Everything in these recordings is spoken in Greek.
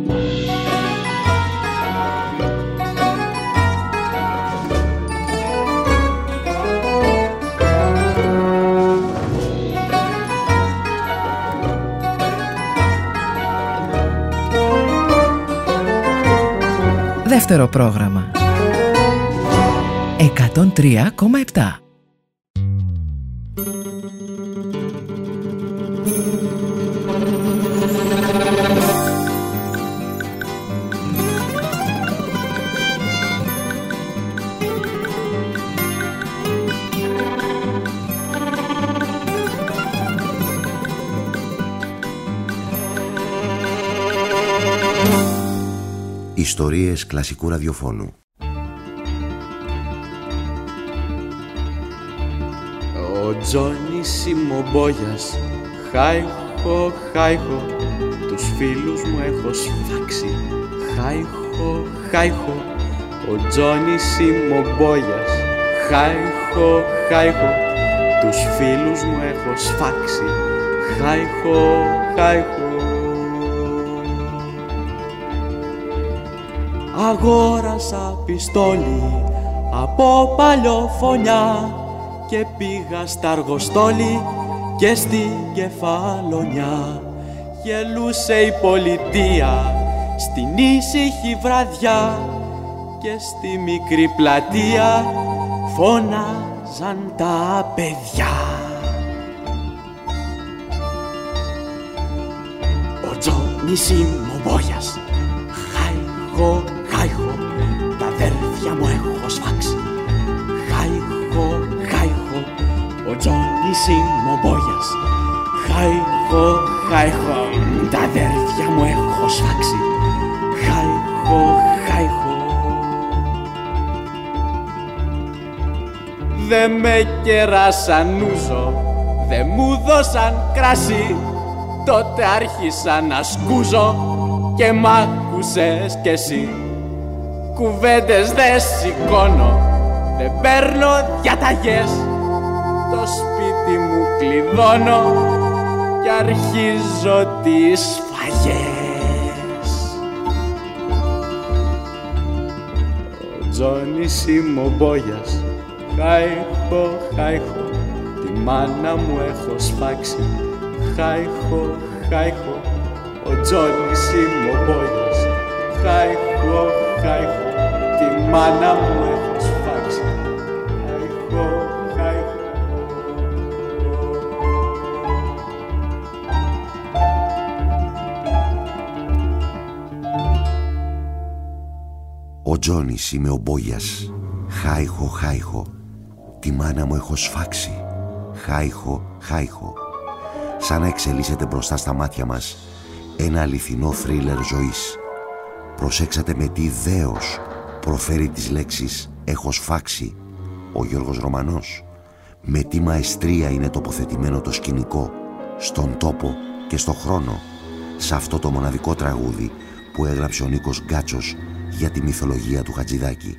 Δεύτερο πρόγραμμα 103,7. Ιστορίες κλασικού ραδιοφώνου. Ο Τζόνις Σιμομπόγιας, χάιχο, χάιχο, τους φίλους μου έχω σφάξει. Χάιχο, χάιχο, ο Τζόνις Σιμομπόγιας, χάιχο, χάιχο, τους φίλους μου έχω σφάξει. Χάιχο, χάιχο. Αγόρασα πιστόλι από παλιοφωνιά και πήγα στα αργοστόλι και στην Κεφαλονιά. Γελούσε η πολιτεία στην ήσυχη βραδιά και στη μικρή πλατεία φώναζαν τα παιδιά. Ο Τζόνις Σιμομπόγιας, χάιχο, χάιχο, τα αδέρφια μου έχω σφάξει. Χάιχο, χάιχο, ο Τζόνις Σιμομπόγιας, χάιχο, χάιχο, τα αδέρφια μου έχω σφάξει. Χάιχο, χάιχο. Δε με κεράσαν ούζο, δε μου δώσαν κράσι, τότε άρχισα να σκούζω και μ' άκουσες κι εσύ. Κουβέντες δεν σηκώνω, δεν παίρνω διαταγές, το σπίτι μου κλειδώνω και αρχίζω τις σφαγές. Ο Τζόνις Σιμομπόγιας, χάιχο, χάιχο, τη μάνα μου έχω σφάξει. Χάιχο, χάιχο, ο Τζόνις Σιμομπόγιας, χάιχο, χάιχο, τη μάνα μου έχω σφάξει. Χάιχο, χάιχο. Ο Τζόνις είμαι ο Μπόγιας, χάιχο, χάιχο, τη μάνα μου έχω σφάξει. Χάιχο, χάιχο. Σαν να εξελίσσεται μπροστά στα μάτια μας ένα αληθινό θρίλερ ζωής. Προσέξατε με τι δέος προφέρει τις λέξεις «έχω σφάξει» ο Γιώργος Ρωμανός. Με τι μαεστρία είναι τοποθετημένο το σκηνικό, στον τόπο και στο χρόνο, σε αυτό το μοναδικό τραγούδι που έγραψε ο Νίκος Γκάτσος για τη μυθολογία του Χατζηδάκη.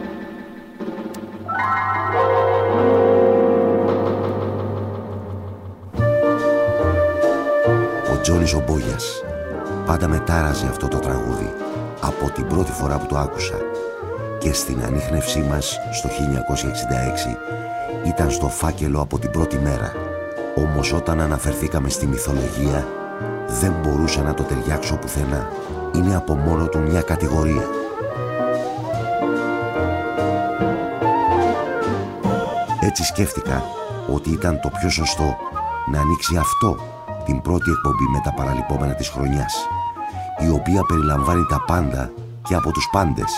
Ο Τζόνις ο Μπόγιας πάντα με τάραζε αυτό το τραγούδι από την πρώτη φορά που το άκουσα, και στην ανίχνευσή μας στο 1966 ήταν στο φάκελο από την πρώτη μέρα. Όμως όταν αναφερθήκαμε στη μυθολογία δεν μπορούσα να το ταιριάξω πουθενά. Είναι από μόνο του μια κατηγορία. Έτσι σκέφτηκα ότι ήταν το πιο σωστό να ανοίξει αυτό την πρώτη εκπομπή με τα παραλειπόμενα της χρονιάς, η οποία περιλαμβάνει τα πάντα και από τους πάντες.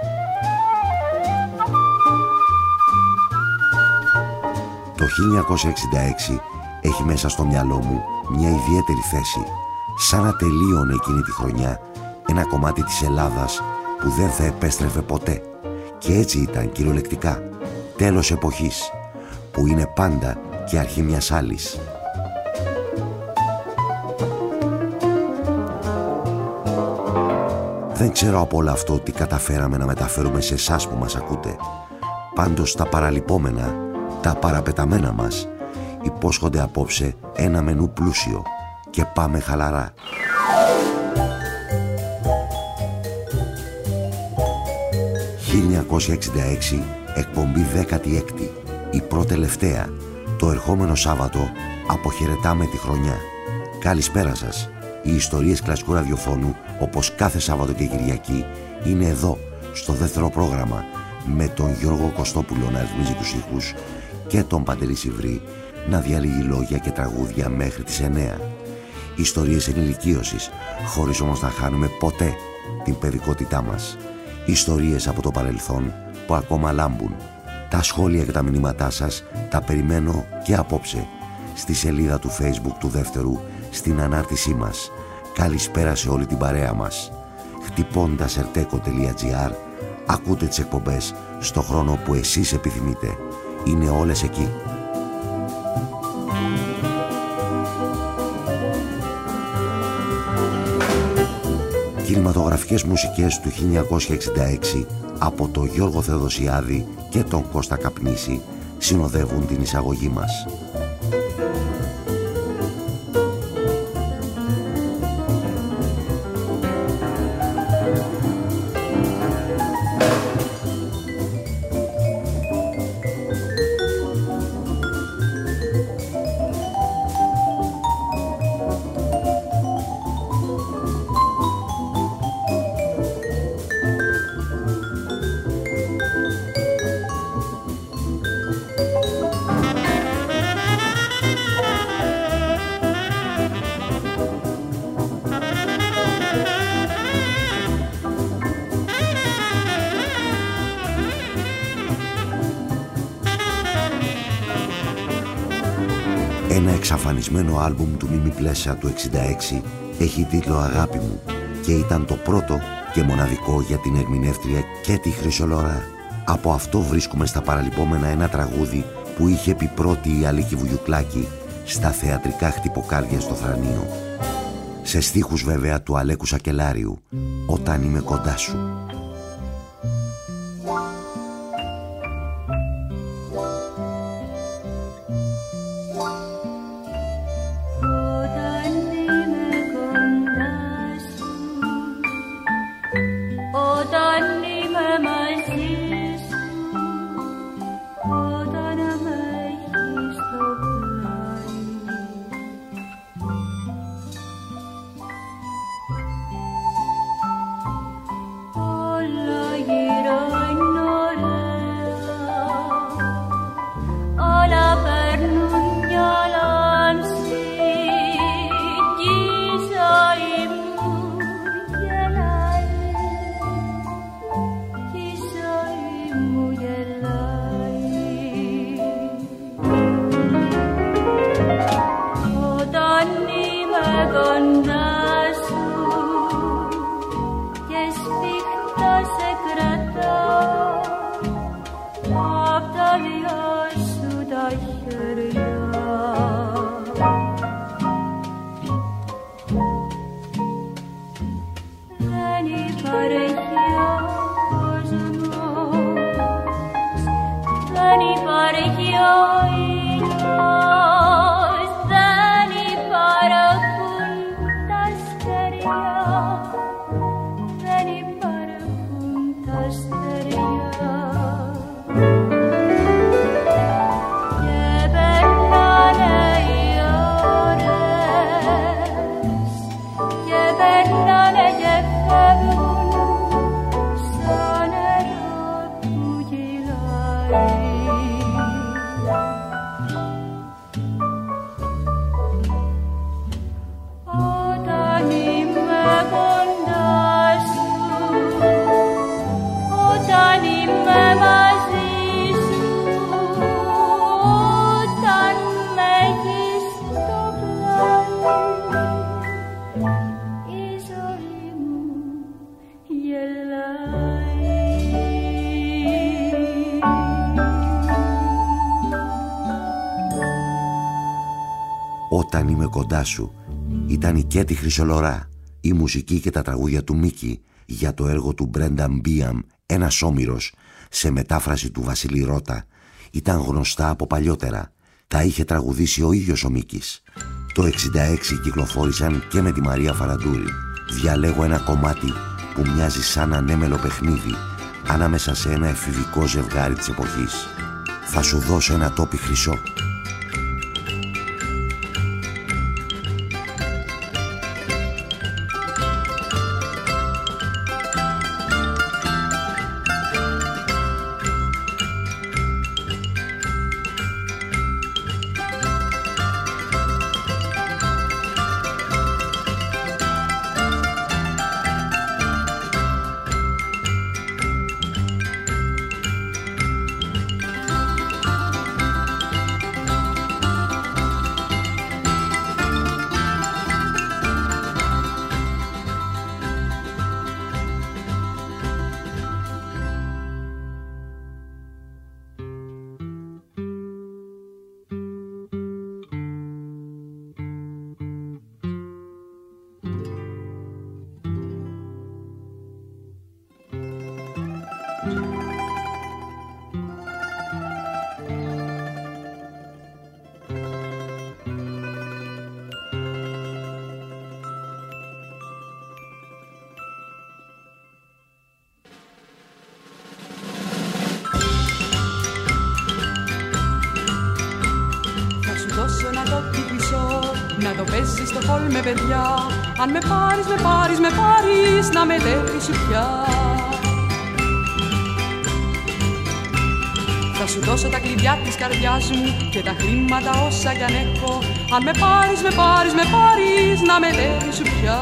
Το 1966 έχει μέσα στο μυαλό μου μια ιδιαίτερη θέση, σαν να τελείωνε εκείνη τη χρονιά ένα κομμάτι της Ελλάδας που δεν θα επέστρεφε ποτέ. Και έτσι ήταν κυριολεκτικά τέλος εποχής, που είναι πάντα και αρχή μιας άλλης. Δεν ξέρω από όλο αυτό τι καταφέραμε να μεταφέρουμε σε εσάς που μας ακούτε. Πάντως τα παραλειπόμενα, τα παραπεταμένα μας υπόσχονται απόψε ένα μενού πλούσιο, και πάμε χαλαρά. 1966, εκπομπή 16η, η προτελευταία. Το ερχόμενο Σάββατο αποχαιρετάμε τη χρονιά. Καλησπέρα σας. Οι ιστορίες κλασικού ραδιοφώνου, όπως κάθε Σάββατο και Κυριακή, είναι εδώ, στο δεύτερο πρόγραμμα, με τον Γιώργο Κωστόπουλο να ρυθμίζει τους ήχους και τον Παντελή Σιβρή να διαλύει λόγια και τραγούδια μέχρι τις 9. Ιστορίες ενηλικίωσης, χωρίς όμως να χάνουμε ποτέ την παιδικότητά μας. Ιστορίες από το παρελθόν που ακόμα λάμπουν. Τα σχόλια και τα μηνύματά σας τα περιμένω και απόψε στη σελίδα του Facebook του δεύτερου, στην ανάρτησή μας. Καλησπέρα σε όλη την παρέα μας. Χτυπώντας erteco.gr ακούτε τις εκπομπές στο χρόνο που εσείς επιθυμείτε. Είναι όλες εκεί. Κινηματογραφικές μουσικές του 1966 από τον Γιώργο Θεοδοσιάδη και τον Κώστα Καπνίση συνοδεύουν την εισαγωγή μας. Ένα εξαφανισμένο άλμπουμ του Μίμη Πλέσα του 66 έχει τίτλο «Αγάπη μου» και ήταν το πρώτο και μοναδικό για την ερμηνεύτρια και τη Χρυσολορά. Από αυτό βρίσκουμε στα παραλυπόμενα ένα τραγούδι που είχε πει πρώτη η Αλίκη Βουγιουκλάκη στα θεατρικά χτυποκάρδια στο Θρανείο. Σε στίχους βέβαια του Αλέκου Σακελάριου, «Όταν είμαι κοντά σου». «Όταν είμαι κοντά σου» ήταν η Κέτη Χρυσολορά, η μουσική και τα τραγούδια του Μίκη για το έργο του Μπρένταν Μπίαμ «Ένας Όμηρος», σε μετάφραση του Βασίλη Ρώτα. Ήταν γνωστά από παλιότερα. Τα είχε τραγουδήσει ο ίδιος ο Μίκης. Το 66 κυκλοφόρησαν και με τη Μαρία Φαραντούρη. Διαλέγω ένα κομμάτι που μοιάζει σαν ανέμελο παιχνίδι, ανάμεσα σε ένα εφηβικό ζευγάρι της εποχής. Θα σου δώσω ένα τόπι χρυσό. Να το παίζεις στο χολ με παιδιά. Αν με πάρεις, να με τέρει σου πια. Θα σου δώσω τα κλειδιά της καρδιάς μου και τα χρήματα όσα κι αν έχω. Αν με πάρεις, να με τέρει σου πια.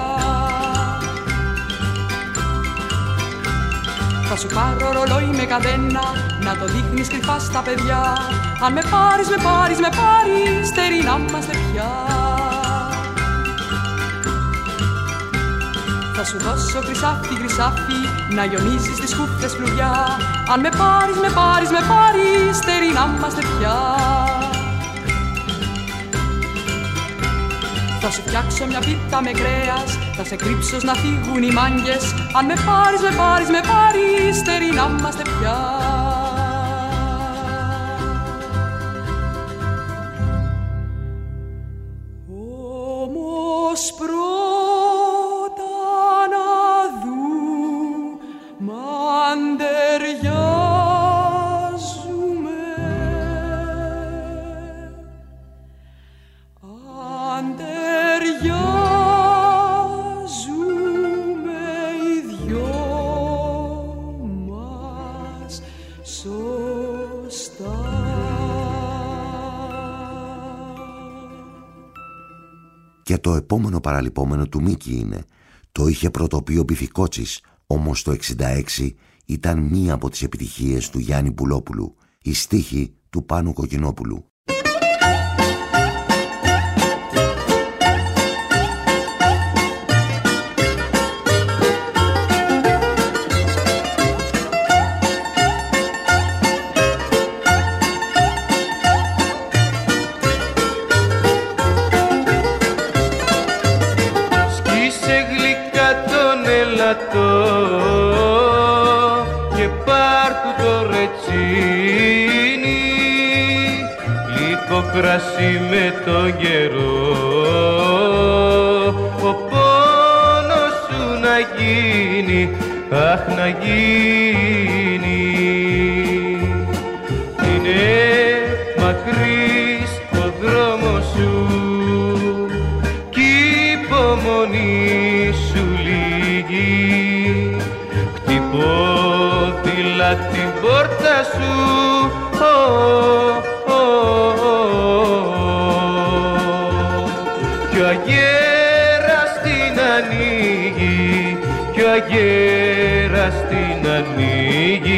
Θα σου πάρω ρολόι με καδένα, να το δείχνεις κρυφά στα παιδιά. Αν με πάρεις, τέρι να είμαστε πια. Θα σου δώσω χρυσάφι, να γιονίζεις τις κούφτες φλουριά. Αν με πάρεις, τέρι να είμαστε πια. Θα σου φτιάξω μια πίτα με κρέας, θα σε κρύψω να φύγουν οι μάγκες. Αν με πάρεις, τέρι να είμαστε πια. Όμως πρώτα να δούμε αν ταιριάζουμε. Αν ταιριάζουμε οι δυο μας σωστά. Και το επόμενο παραλυπόμενο του Μίκη είναι: το είχε πρωτοποιεί ο Μπιφικότσης, όμως το 1966 ήταν μία από τις επιτυχίες του Γιάννη Μπουλόπουλου, η στίχη του Πάνου Κοκκινόπουλου. Και πάρ' του το ρετσίνι, λίγο κρασί με τον καιρό, ο πόνος σου να γίνει, αχ να γίνει. Είναι μακρύς ο δρόμος σου κι η υπομονή σου λίγη. Χτυπώδηλα την πόρτα σου, κι ο αγέρας την ανοίγει, κι ο αγέρας την ανοίγει.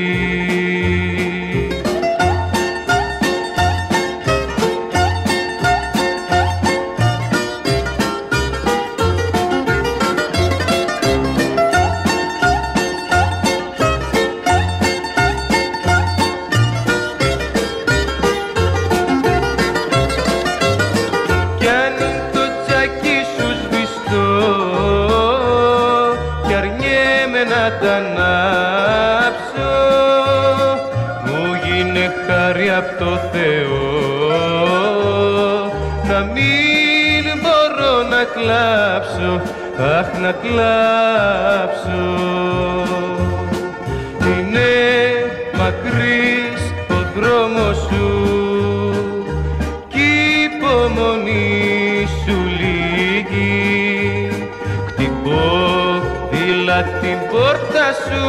Απ' το Θεό να μην μπορώ να κλάψω, αχ να κλάψω. στείλα την πόρτα σου,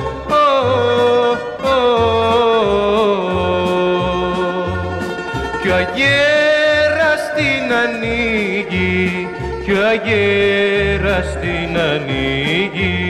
κι ο αγέρας την ανοίγει, κι ο αγέρας την ανοίγει.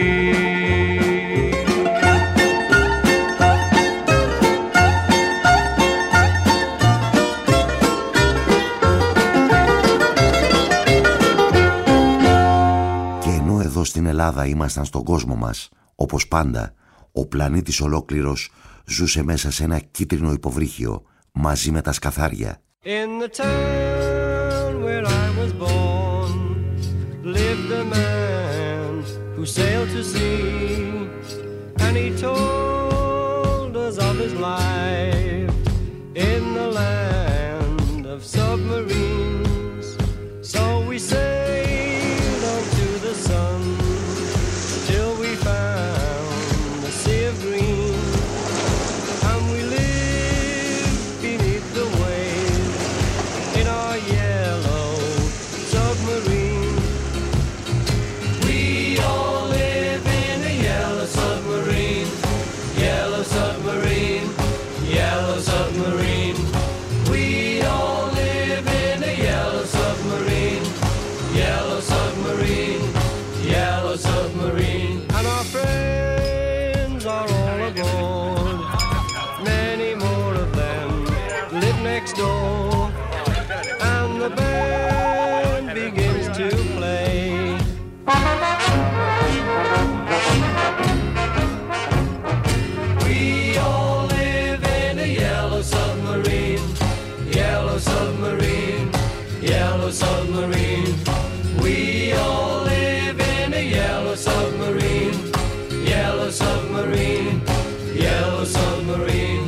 Στην Ελλάδα ήμασταν στον κόσμο μας, όπως πάντα, ο πλανήτης ολόκληρος ζούσε μέσα σε ένα κίτρινο υποβρύχιο μαζί με τα σκαθάρια. In the town where I was born lived a man who sailed to sea, and he told us of his life in the land of submarines. So we sailed on to the sun till we found the sea of green, and we lived beneath the waves in our yellow submarine. We all live in a yellow submarine, yellow submarine, yellow submarine. We all live in a yellow submarine, yellow submarine, yellow submarine. And our friends are all aboard, many more of them live next door, and the band begins to play. We all live in a yellow submarine, yellow submarine, yellow submarine. We all live in a yellow submarine, yellow submarine, yellow submarine.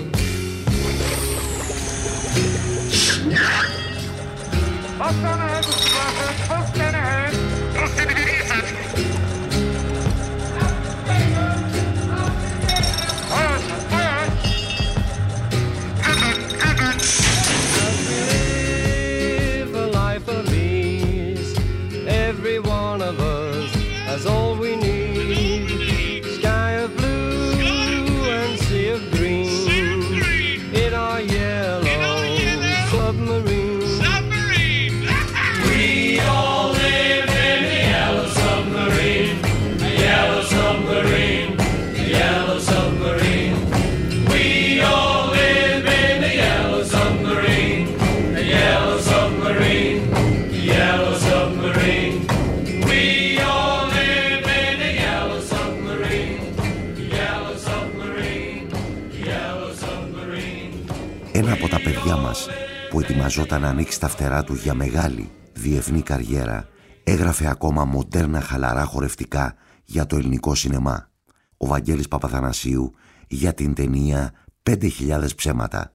Live a life of ease. Every one of us has all we need. Sky of blue and sea of green in our yellow submarine. We all live in a yellow submarine, a yellow submarine, a yellow submarine. We all live in a yellow submarine, a yellow submarine, a yellow submarine. We all live in a yellow submarine, yellow submarine, yellow submarine. Ένα από τα παιδιά μας που ετοιμαζόταν να ανοίξει τα φτερά του για μεγάλη διεθνή καριέρα έγραφε ακόμα μοντέρνα χαλαρά χορευτικά για το ελληνικό σινεμά. Ο Βαγγέλης Παπαθανασίου για την ταινία 5.000 ψέματα.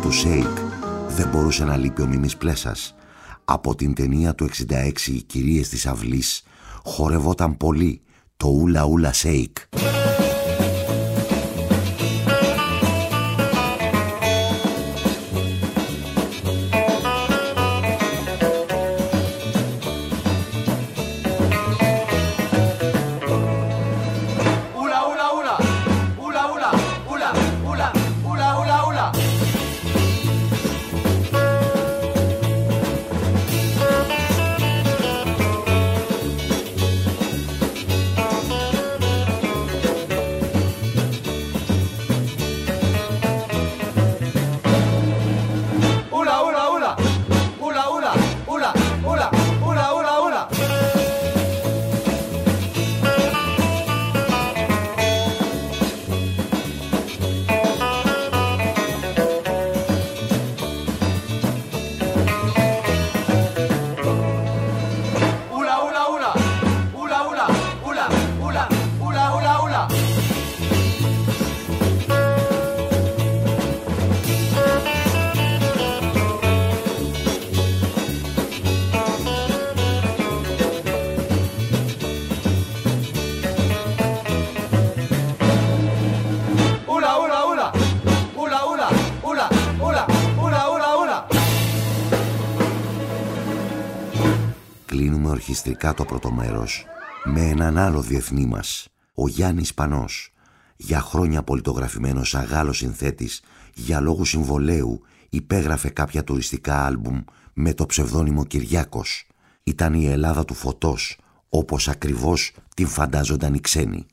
του Shake δεν μπορούσε να λείπει ο Μίμης Πλέσας. Από την ταινία του 66 «Οι κυρίες της αυλής» χορευόταν πολύ το Ούλα Ούλα Shake. Κλείνουμε ορχιστρικά το πρώτο μέρος με έναν άλλο διεθνή μας, ο Γιάννης Πανός. Για χρόνια πολιτογραφημένος σαν Γάλλος συνθέτης, για λόγους συμβολέου υπέγραφε κάποια τουριστικά άλμπουμ με το ψευδόνυμο Κυριάκος. Ήταν η Ελλάδα του φωτός, όπως ακριβώς την φαντάζονταν οι ξένοι.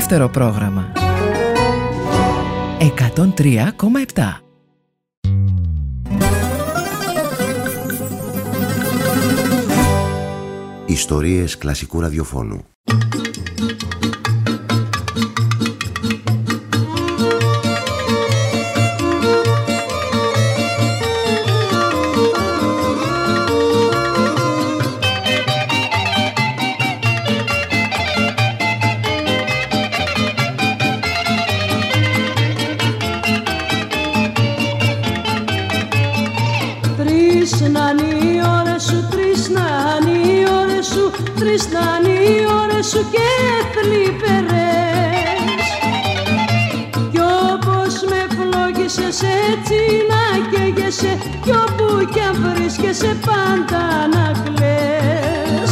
Δεύτερο πρόγραμμα 103,7. Ιστορίες κλασικού ραδιοφώνου. Τρεις να είναι οι ώρες σου και θλιβερές, κι όπως με φλόγισες έτσι να καίγεσαι, κι όπου κι αν βρίσκεσαι πάντα να κλαις.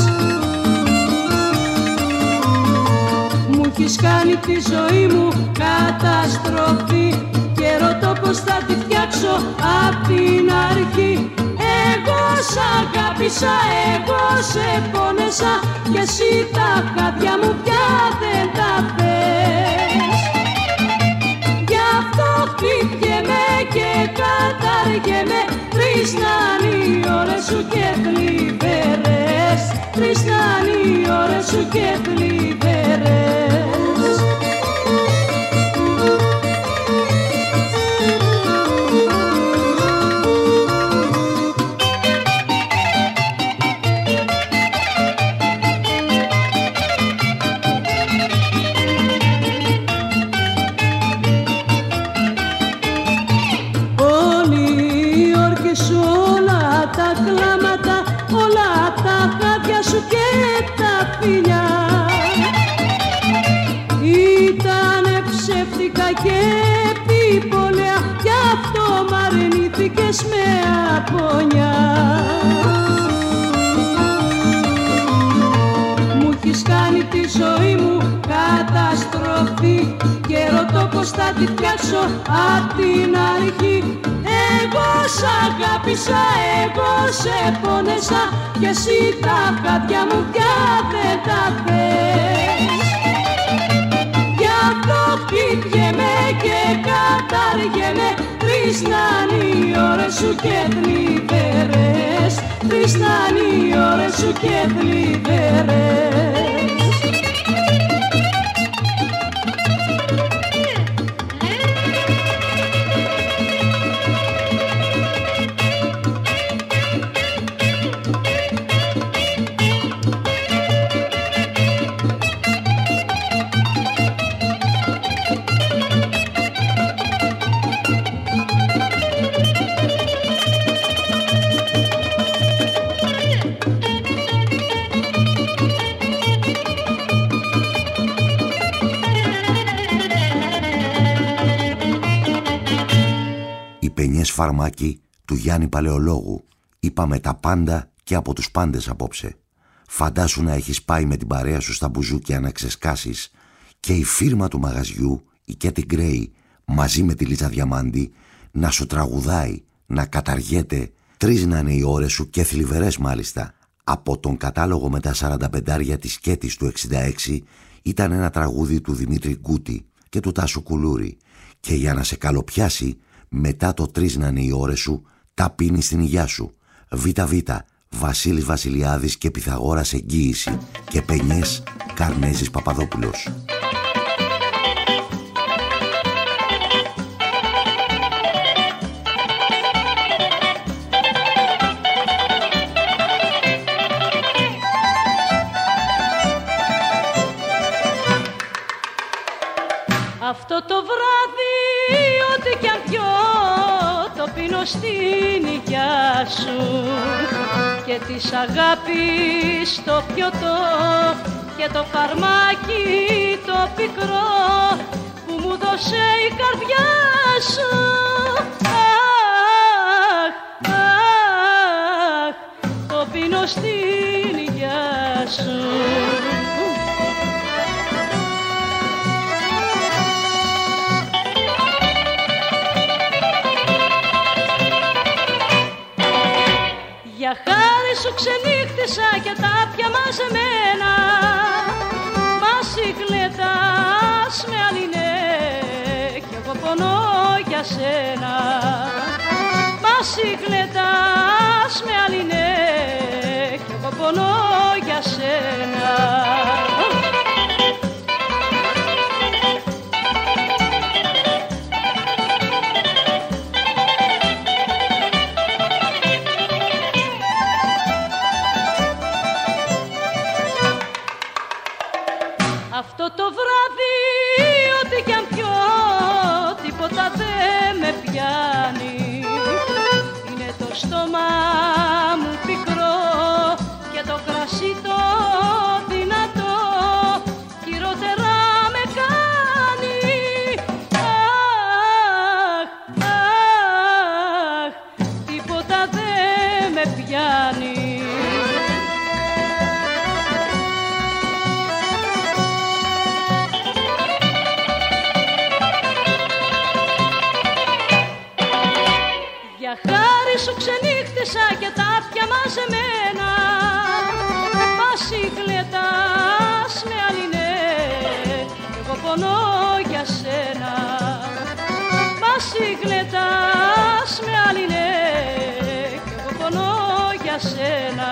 Μου έχεις κάνει τη ζωή μου καταστροφή και ρωτώ πως θα τη φτιάξω απ' την αρχή. Εγώ σ' αγάπησα, εγώ σε πόνεσα και εσύ τα χάδια μου πια δεν τα θες. Γι' αυτό χτυπιέμαι και καταργέμαι, τρεις να είναι οι ώρες σου και θλιβερές, τρεις να είναι οι ώρες σου και θλιβερές. Και επιπολέα, γι' αυτό μ' αρνήθηκες με απονιά. Μου έχεις κάνει τη ζωή μου καταστροφή και ρωτώ πως θα τη φτιάξω απ' την αρχή. Εγώ σ' αγάπησα, εγώ σε πόνεσα και εσύ τα χάδια μου πια δεν τα θες. Χτυπιέμαι και καταργέμαι, τρεις να είναι οι ώρες σου και θλιβερές, τρεις να είναι οι ώρες σου και θλιβερές. Φαρμάκι του Γιάννη Παλαιολόγου. Είπαμε τα πάντα και από τους πάντες απόψε. Φαντάσου να έχεις πάει με την παρέα σου στα μπουζούκια να ξεσκάσεις και η φίρμα του μαγαζιού, η Κέτι Γκρέι, μαζί με τη Λίζα Διαμάντη, να σου τραγουδάει, να καταργέται, τρεις να είναι οι ώρες σου και θλιβερές μάλιστα. Από τον κατάλογο με τα 45 της Κέτης του 66 ήταν ένα τραγούδι του Δημήτρη Γκούτη και του Τάσου Κουλούρη. Και για να σε καλοπιάσει, μετά το τρεις να είναι οι ώρες σου, τα πίνει στην υγειά σου. ΒΒ, Βασίλης Βασιλιάδης και Πυθαγόρας Εγγύηση και Πενιές Καρνέζης Παπαδόπουλος. Αυτό το βράδυ ό,τι κι αν πιω το πίνω στην υγειά σου και της αγάπης το πιωτό και το φαρμάκι το πικρό που μου δώσε η καρδιά σου. Αχ, αχ, το πίνω στην υγειά σου. Για χάρη σου ξενύχτησα και τα πια μαζεμένα, μα σικλέτα σένα. Μα συγκλετάς με άλλη ναι κι εγώ πονώ για σένα. Αυτό το βράδυ ό,τι κι αν πιω τίποτα δεν με πιάνει. Είναι το στόμα μου πικρό και το κρασί το δυνατό χειρότερα με κάνει. Αχ, αχ, τίποτα δεν με πιάνει. Χάρη σου ξενύχτησα και τα πια μαζεμένα. Μα συγκλετάς με άλλη ναι, εγώ πονώ για σένα. Μα συγκλετάς με άλλη ναι, εγώ πονώ για σένα.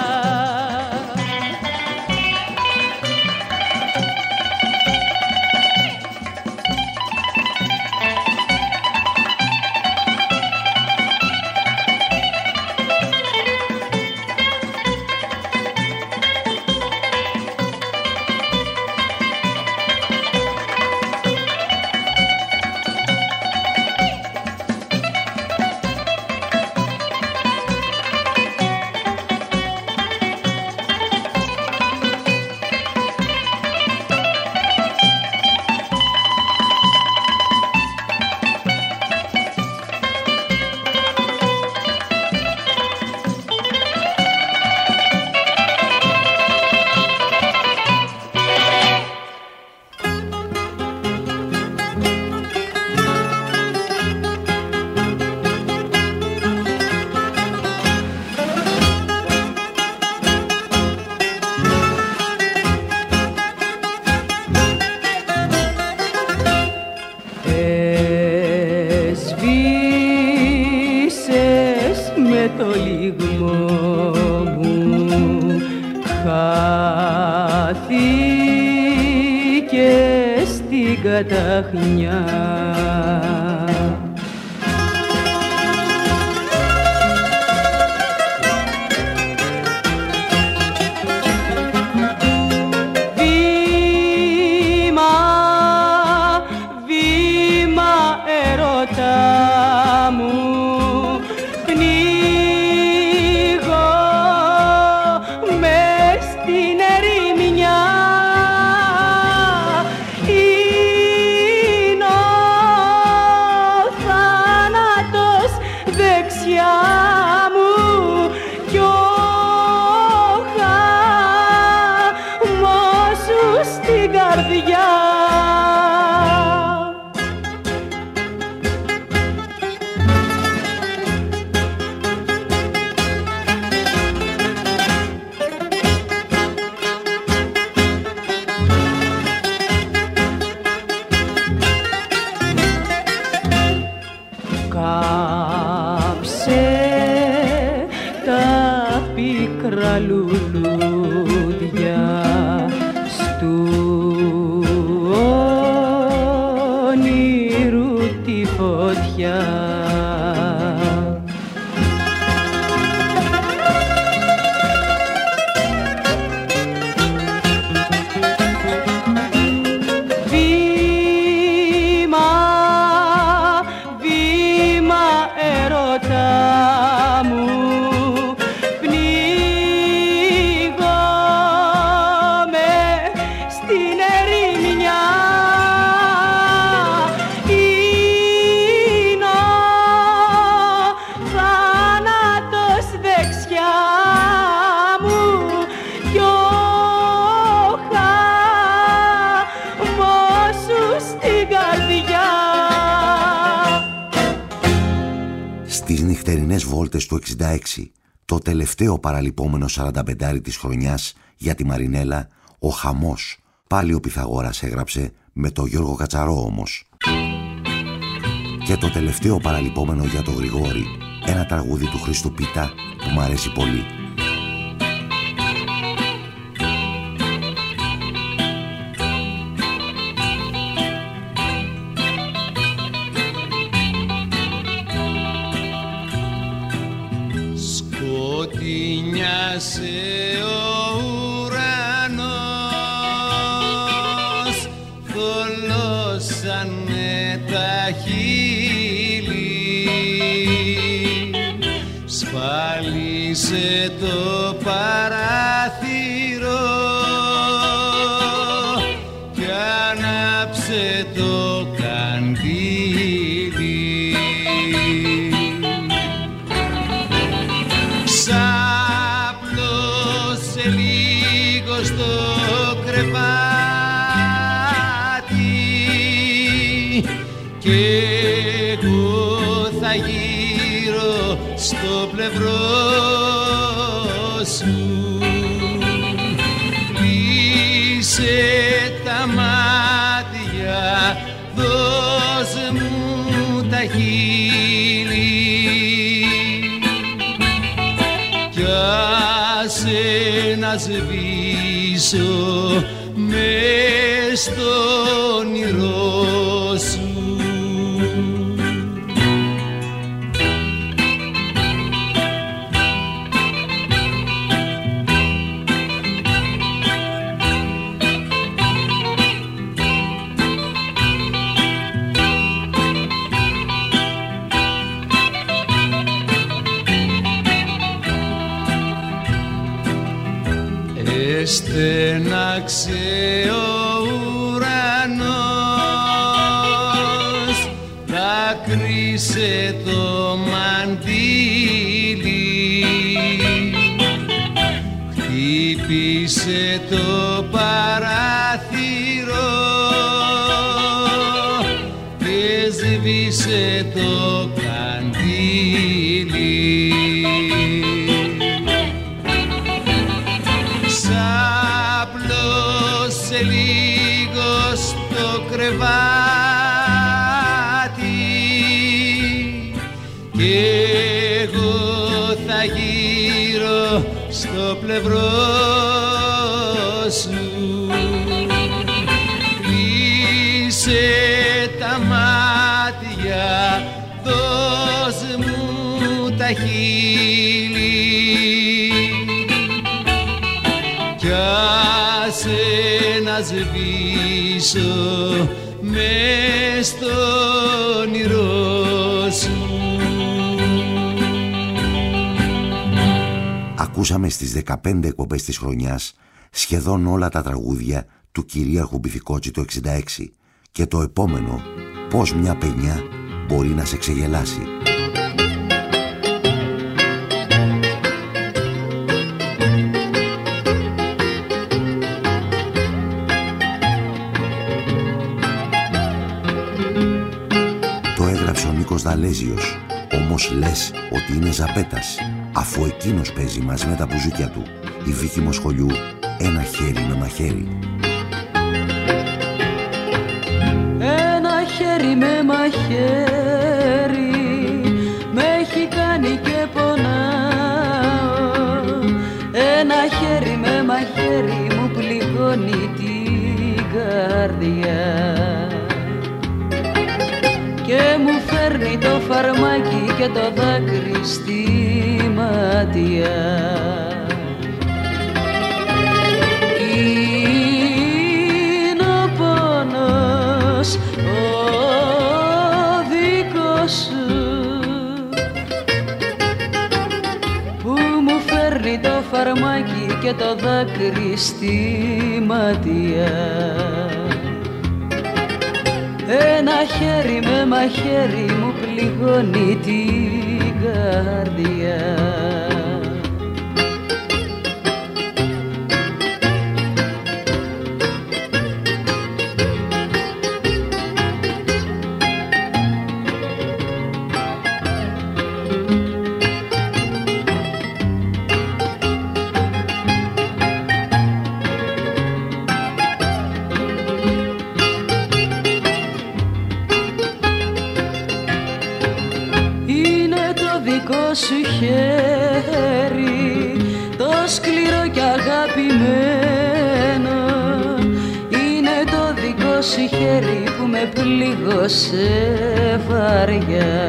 Καταχνιά. Βήμα, βήμα ερωτά μου, πνίγω μες στην ερημιά. Κάψε τα πίκρα λουλούδια στου όνειρου τη φωτιά. Στις νυχτερινές βόλτες του 66, το τελευταίο παραλυπόμενο 45 της χρονιάς για τη Μαρινέλα, ο χαμός, πάλι ο Πυθαγόρας έγραψε με τον Γιώργο Κατσαρό όμως. Και το τελευταίο παραλυπόμενο για το Γρηγόρη, ένα τραγούδι του Χρήστου Πίτα που μου αρέσει πολύ. Σκοτεινιάσε ο ουρανός, θολώσανε τα χείλη, σφάλισε το παράθυρο κι άναψε το καντήλι. Ξάπλωσε λίγο στο κρεβάτι και εγώ θα γύρω στο πλευρό σου. Κλείσε τα μάτια, δώσε μου τα χείλη κι άσε να σβήσω μες στο όνειρό σου. Στέναξε ο ουρανός, δάκρυσε το μαντίλι, χτύπησε το παράθυρο και σβήσε το καντήλι. Ξάπλωσε λίγο στο κρεβάτι και εγώ θα γύρω στο πλευρό σου. Κλείσε τα μάτια, δώσε μου τα χείλη κι άσε να σβήσω μες στο όνειρό σου. Ακούσαμε στις 15 εκπομπές της χρονιάς σχεδόν όλα τα τραγούδια του κυρίαρχου Μπιθικότσι το 66 και το επόμενο, πώς μια παινιά μπορεί να σε ξεγελάσει. Το έγραψε ο Νίκος Δαλέζιος, όμως λες ότι είναι ζαπέτας, αφού εκείνος παίζει μαζί με τα μπουζούκια του, η Βίκη Μοσχολιού, ένα χέρι με μαχαίρι. Ένα χέρι με μαχαίρι με έχει κάνει και πονάω. Ένα χέρι με μαχαίρι μου πληγώνει την καρδιά και μου φέρνει το φαρμάκι και το δάκρυ στη ματιά. Είναι ο πόνος ο δικός σου που μου φέρνει το φαρμάκι και το δάκρυ στη ματιά. Ένα χέρι με μαχαίρι μου πληγώνει την καρδιά. δικό σου χέρι, το σκληρό και αγαπημένο, είναι το δικό σου χέρι που με πλήγωσε βαριά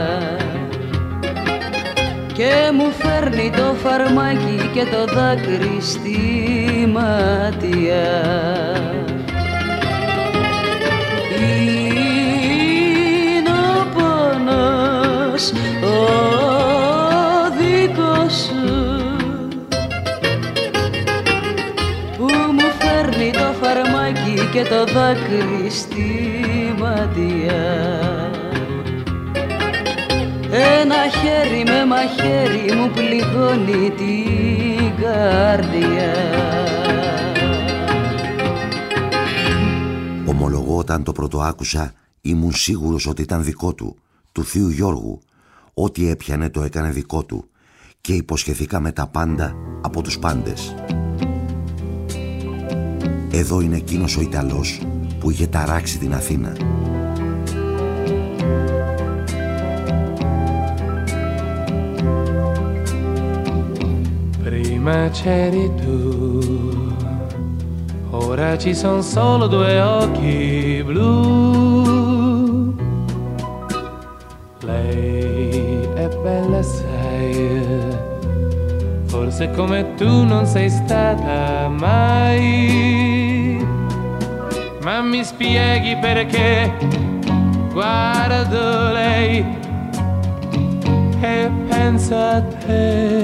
και μου φέρνει το φαρμάκι και το δάκρυ στη ματιά. Είναι ο πόνος ο δικός σου που μου φέρνει το φαρμάκι και το δάκρυ στη ματιά. Ένα χέρι με μαχαίρι μου πληγώνει την καρδιά. Ομολογώ, όταν το πρώτο άκουσα ήμουν σίγουρος ότι ήταν δικό του θείου Γιώργου. Ό,τι έπιανε το έκανε δικό του και υποσχεθήκαμε τα πάντα από τους πάντες. Εδώ είναι εκείνος ο Ιταλός που είχε ταράξει την Αθήνα. Prima c'eri tu, ora ci son solo due occhi blu. Lei è bella, sai, forse come tu non sei stata mai. Ma mi spieghi perché guardo lei e penso a te.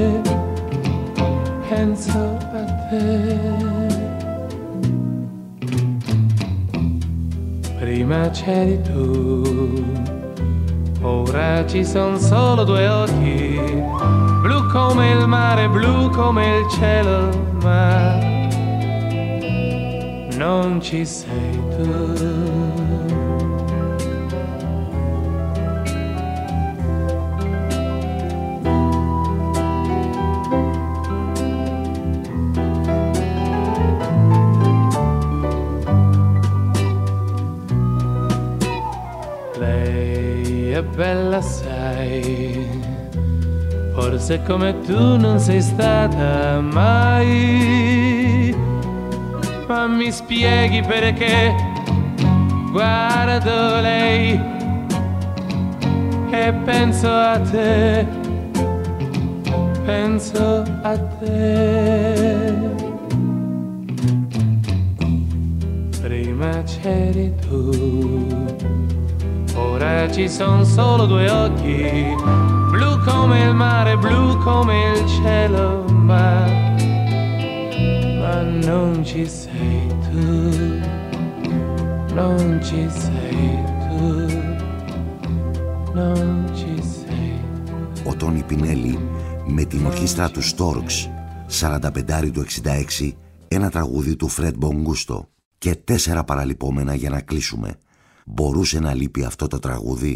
Penso a te. Prima c'eri tu, ora ci son solo due occhi, blu come il mare, blu come il cielo, ma non ci sei tu. Bella, sai, forse come tu non sei stata mai. Ma mi spieghi perché guardo lei e penso a te, penso a te. Prima c'eri tu, ora ci son solo due occhi, blu come il mare, blu come il cielo, ma non ci sei tu, non ci sei tu, non ci sei tu. Ο Τόνι Πινέλη με την ορχήστρα του Storks, 45 του 66, ένα τραγούδι του Φρεντ Μπογκούστο και 4 παραλυπόμενα για να κλείσουμε. Μπορούσε να λείπει αυτό το τραγούδι?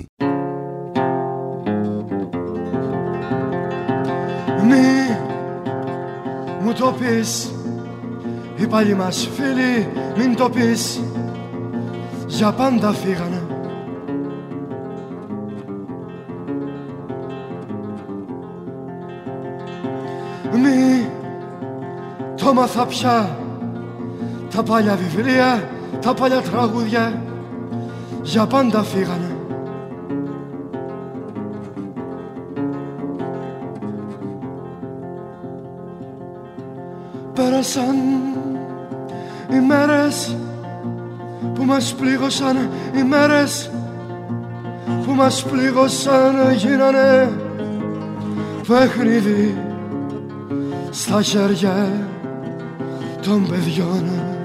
Μη μου το πεις, οι παλιοί μας φίλοι, μην το πεις, για πάντα φύγανε. Μη το μάθα πια, τα παλιά βιβλία, τα παλιά τραγούδια, για πάντα φύγανε. Πέρασαν οι μέρες που μας πλήγωσαν, οι μέρες που μας πλήγωσαν, γίνανε παιχνίδι στα χέρια των παιδιών.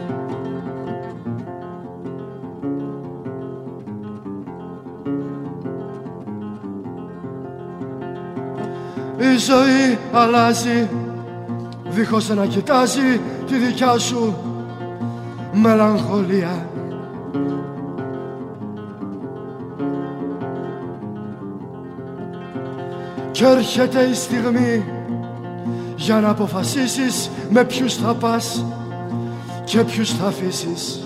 Η ζωή αλλάζει δίχως να κοιτάζει τη δικιά σου μελαγχολία. Κι έρχεται η στιγμή για να αποφασίσεις με ποιους θα πας και ποιους θα αφήσεις.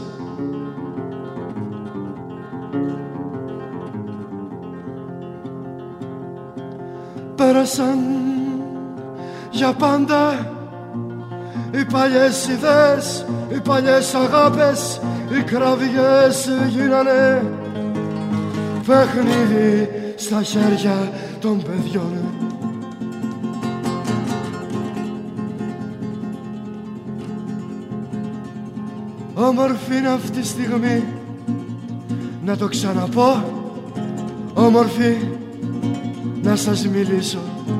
Πέρασαν για πάντα οι παλιές ιδέες, οι παλιές αγάπες, οι κραυγές γίνανε παιχνίδι στα χέρια των παιδιών. Όμορφη είναι αυτή τη στιγμή, να το ξαναπώ, όμορφη να σας μιλήσω.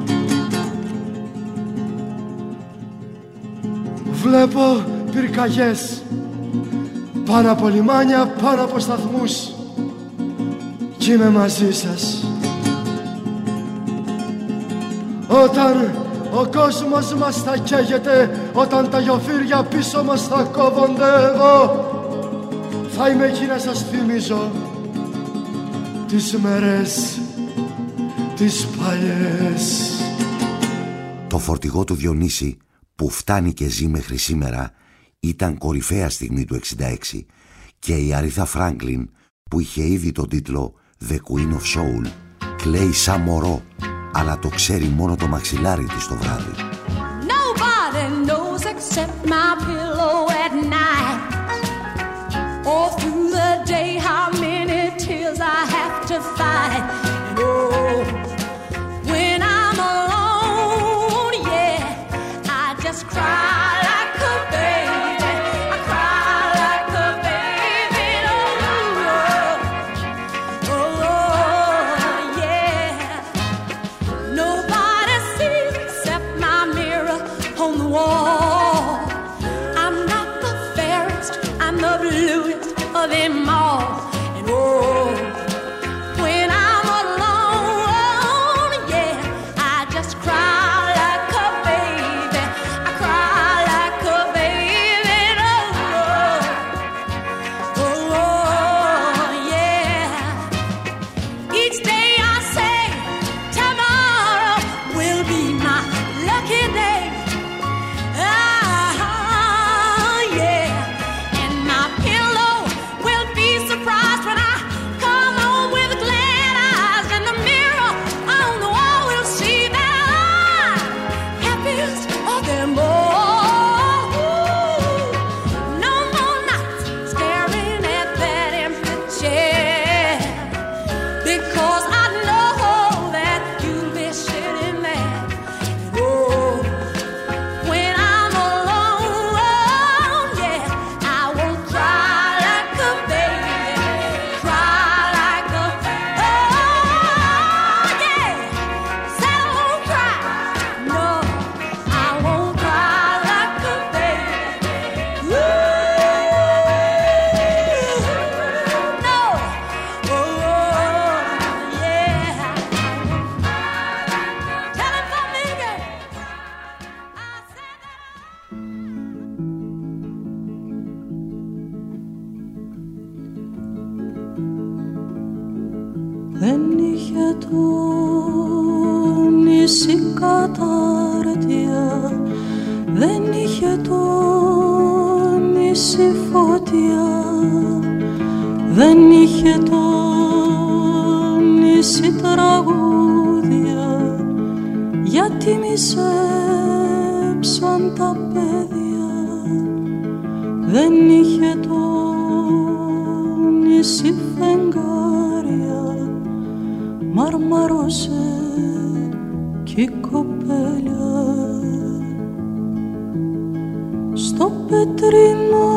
Βλέπω πυρκαγιές πάνω από λιμάνια, πάνω από σταθμούς κι είμαι μαζί σας. Όταν ο κόσμος μας θα καίγεται, όταν τα γιοφύρια πίσω μας θα κόβονται, εγώ θα είμαι εκεί να σας θυμίζω τις μέρες τις παλιές. Το φορτηγό του Διονύση που φτάνει και ζει μέχρι σήμερα ήταν κορυφαία στιγμή του 66 και η Αρίθα Φράγκλιν που είχε ήδη τον τίτλο The Queen of Soul κλαίει σαν μωρό, αλλά το ξέρει μόνο το μαξιλάρι της το βράδυ. Nobody knows except my pillow at night, or through the day how many tears I have to fight. And oh, when I'm alone, yeah, I just cry like a baby. I cry like a baby. Oh, oh, yeah. Nobody sees except my mirror on the wall. I'm not the fairest, I'm the bluest of them all. And oh, when I'm alone, yeah, I just cry like a baby. I cry like a baby. Oh, oh, oh, yeah. Each day I say tomorrow will be my lucky day. Ah, yeah. And my pillow will be surprised when I come home with glad eyes. And the mirror on the wall will see that I'm happiest of them all. No more nights staring at that empty chair, because I know that you'll be sitting there. Oh, when I'm alone, yeah, I won't cry like a baby, cry like a oh, yeah. Say I won't cry, no, I won't cry like a baby. Ooh, no, oh, yeah. Tell him for me, girl. I said that. Δεν είχε το νησί κατάρτια, δεν είχε το νησί φωτιά, δεν είχε το νησί τραγούδια, γιατί μισέψαν τα παιδιά. Δεν είχε το νησί φεγγάρια, μαρμαρούσε κι η κοπέλια. Στο πετρινό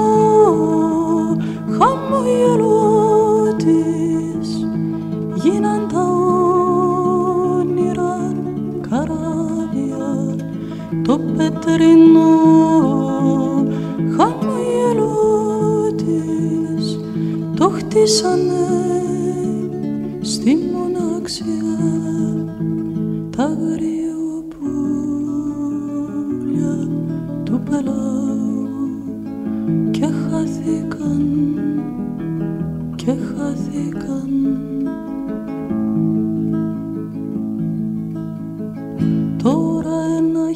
χαμόγελο της γίναν τα όνειρα καράβια. Το πετρινό χαμόγελο της το χτίσανε στη μοναξιά τα αγριοπούλια του πελάγου και χάθηκαν, και χάθηκαν. Τώρα ένα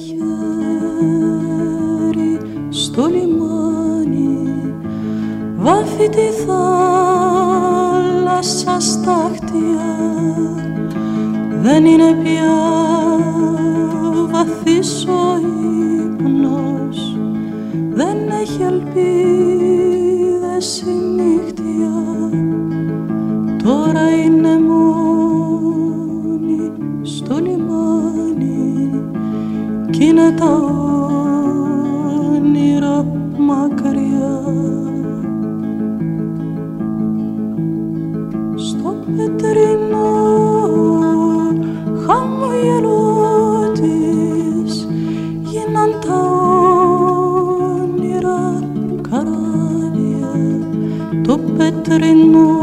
χέρι στο λιμάνι βάφει τη θάλασσα στα χτιά. Δεν είναι πια βαθύς ο ύπνος, δεν έχει ελπίδες η νύχτια, τώρα είναι μόνη στο λιμάνι κι είναι τα όνειρα μακριά. Στο πετρινό χαμογελό της γίναν τα όνειρα καράβια. Το πετρινό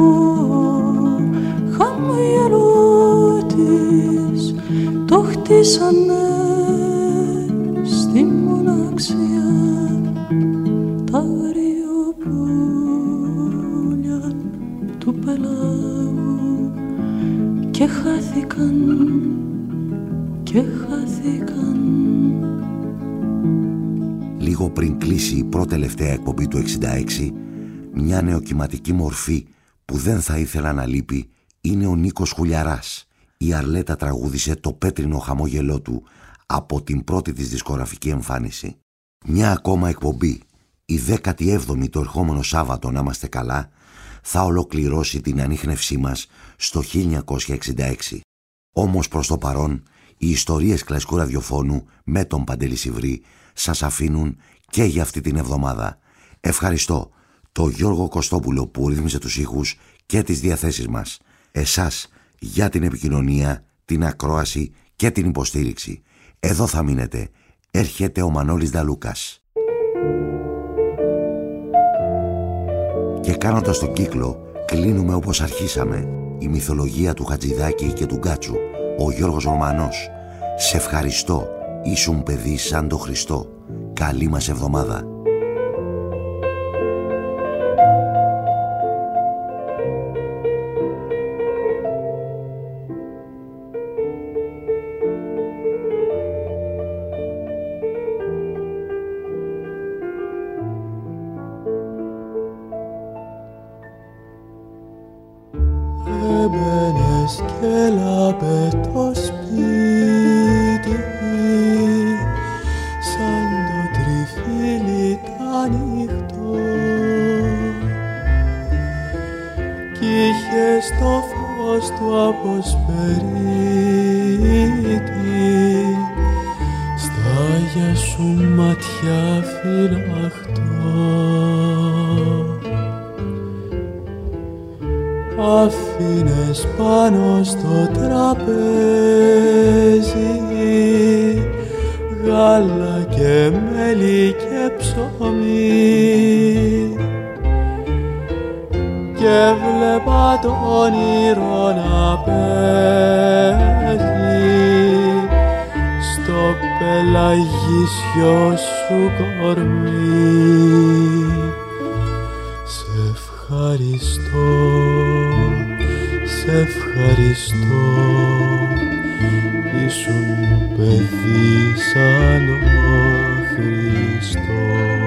χαμογελό της το χτίσανε στη μοναξιά τα αγριοπούλια του πελάγου και χάθηκαν και χάθηκαν. Λίγο πριν κλείσει η πρώτη-τελευταία εκπομπή του 66, μια νεοκυματική μορφή που δεν θα ήθελα να λείπει είναι ο Νίκος Χουλιαράς. Η Αρλέτα τραγούδισε το πέτρινο χαμόγελό του από την πρώτη της δισκογραφική εμφάνιση. Μια ακόμα εκπομπή, η 17η το ερχόμενο Σάββατο να είμαστε καλά, θα ολοκληρώσει την ανίχνευσή μας στο 1966. Όμως προς το παρόν, οι ιστορίες κλασικού ραδιοφώνου με τον Παντελή Σιβρή σας αφήνουν και για αυτή την εβδομάδα. Ευχαριστώ το Γιώργο Κωστόπουλο που ρύθμισε τους ήχους και τις διαθέσεις μας. Εσάς για την επικοινωνία, την ακρόαση και την υποστήριξη. Εδώ θα μείνετε. Έρχεται ο Μανώλης Νταλούκας. Και κάνοντας τον κύκλο, κλείνουμε όπως αρχίσαμε. Η μυθολογία του Χατζηδάκη και του Γκάτσου. Ο Γιώργος Ρωμανός. Σε ευχαριστώ. Ήσουν παιδί σαν το Χριστό. Καλή μας εβδομάδα. Έμπαινες και έλαβε το σπίτι σαν το τριφύλι τ' ανοιχτό κι είχες το φως του αποσπερίτη στα άγια σου ματιά φυλαχτό. Αφήνες πάνω στο τραπέζι γάλα και μέλι και ψωμί και βλέπα το όνειρο να παίζει στο πελαγίσιο σου κορμί. Σε ευχαριστώ, σε ευχαριστώ, ήσουν παιδί σαν ο Χριστό.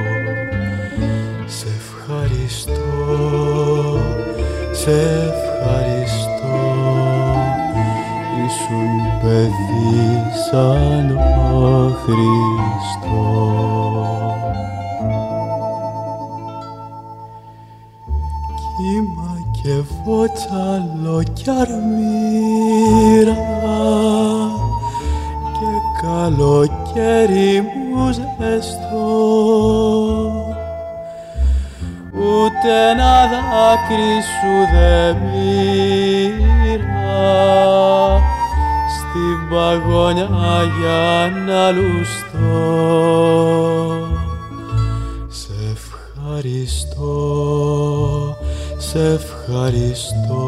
Σε ευχαριστώ, σε ευχαριστώ, ήσουν παιδί σαν ο Χριστό. Κύμα και βότσαλο κι αρμύρα και καλοκαίρι μου ζεστό, ούτε ένα δάκρυ σου δεν πήρα στην παγωνιά για να λουστώ. Σε ευχαριστώ, σε ευχαριστώ,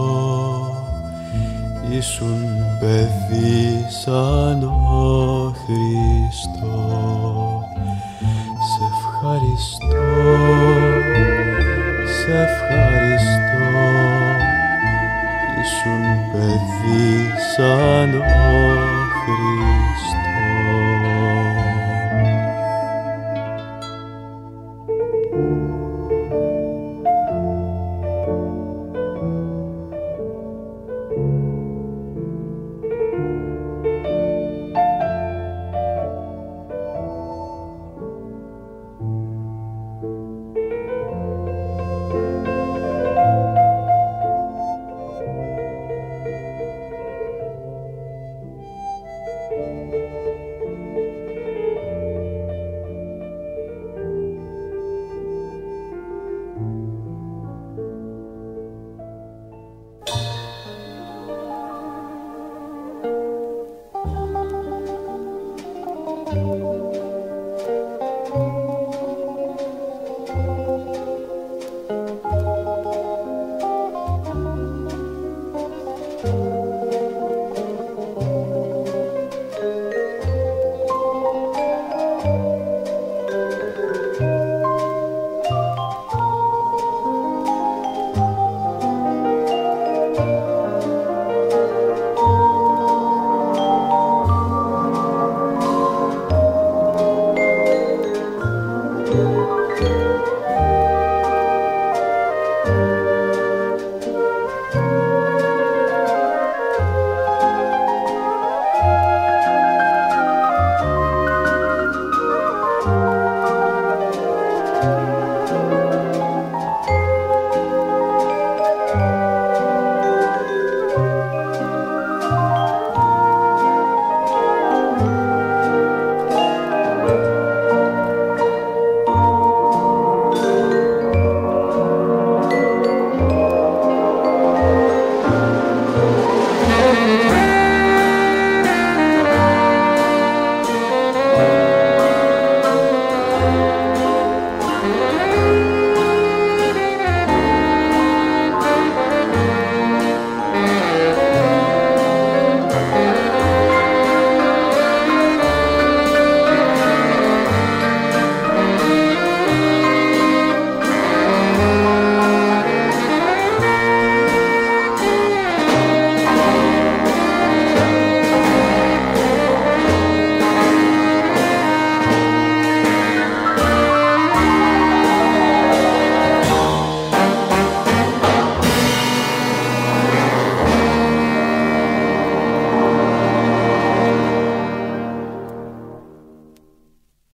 ήσουν παιδί σαν ο Χριστό. Σε ευχαριστώ, σε ευχαριστώ, ήσουν παιδί σαν ο